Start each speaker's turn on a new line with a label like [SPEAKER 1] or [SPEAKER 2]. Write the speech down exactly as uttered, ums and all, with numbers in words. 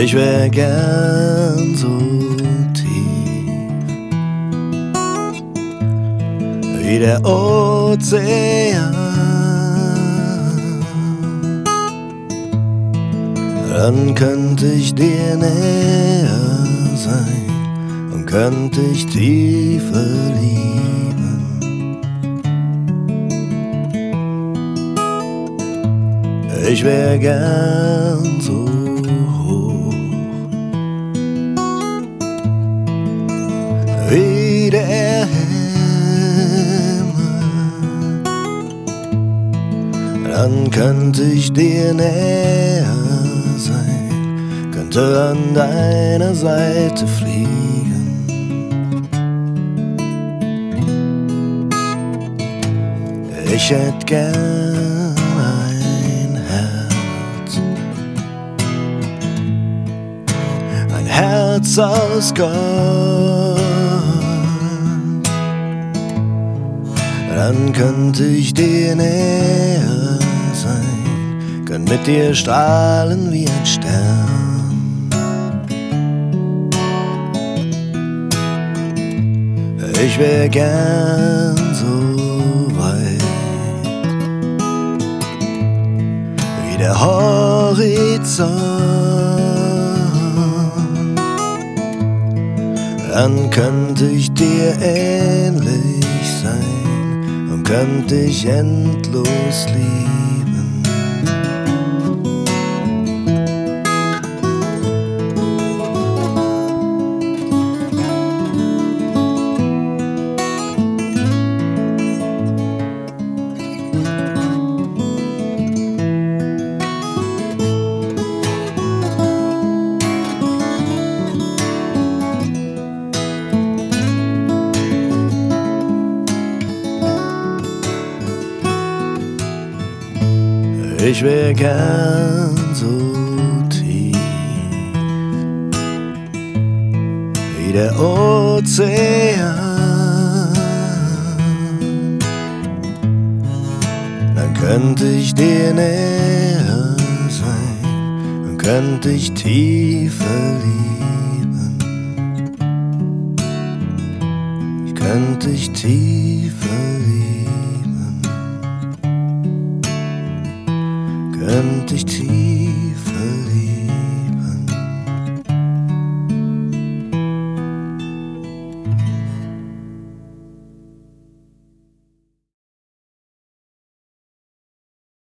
[SPEAKER 1] Ich wär gern so tief wie der Ozean, dann könnte ich dir näher sein und könnte ich tiefer lieben. Ich wär gern so hoch wie der Himmel, dann könnte ich dir näher sein, könnte an deiner Seite fliegen. Ich hätt gern ein Herz, ein Herz aus Gold, dann könnte ich dir näher sein, könnt mit dir strahlen wie ein Stern. Ich wär gern so weit wie der Horizont, dann könnte ich dir ähnlich sein und könnte ich endlos lieben. Ich wär gern so tief wie der Ozean, dann könnte ich dir näher sein und könnte ich tiefer lieben. Ich könnte ich tiefer lieben, könnte ich tief